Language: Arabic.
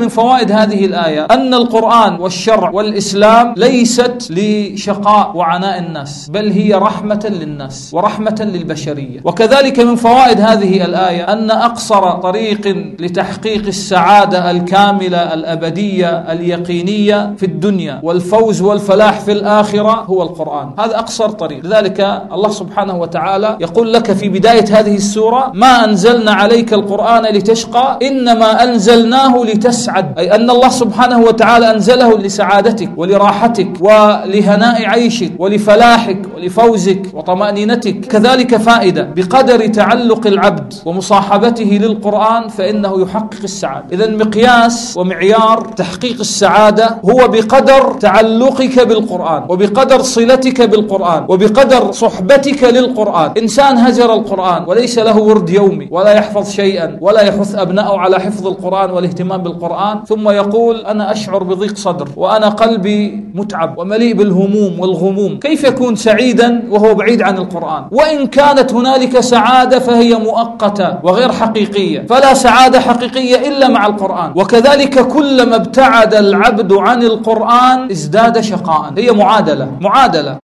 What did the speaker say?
من فوائد هذه الآية أن القرآن والشرع والإسلام ليست لشقاء وعناء الناس، بل هي رحمة للناس ورحمة للبشرية. وكذلك من فوائد هذه الآية أن أقصر طريق لتحقيق السعادة الكاملة الأبدية اليقينية في الدنيا والفوز والفلاح في الآخرة هو القرآن. هذا أقصر طريق. لذلك الله سبحانه وتعالى يقول لك في بداية هذه السورة: ما أنزلنا عليك القرآن لتشقى إنما أنزلناه لتسعد، أي أن الله سبحانه وتعالى أنزله لسعادتك ولراحتك ولهناء عيشك ولفلاحك ولفوزك وطمأنينتك. كذلك فائدة: بقدر تعلق العبد ومصاحبته للقرآن فإنه يحقق السعادة. إذن مقياس ومعيار تحقيق السعادة هو بقدر تعلقك بالقرآن وبقدر صلتك بالقرآن وبقدر صحبتك للقرآن. إنسان هجر القرآن وليس له ورد يومي ولا يحفظ شيئا ولا يحث أبنائه على حفظ القرآن والاهتمام بالقرآن، ثم يقول: أنا أشعر بضيق صدر وأنا قلبي متعب ومليء بالهموم والغموم، كيف يكون سعيدا وهو بعيد عن القرآن؟ وإن كانت هنالك سعادة فهي مؤقتة وغير حقيقية، فلا سعادة حقيقية إلا مع القرآن. وكذلك كلما ابتعد العبد عن القرآن ازداد شقاء. هي معادلة.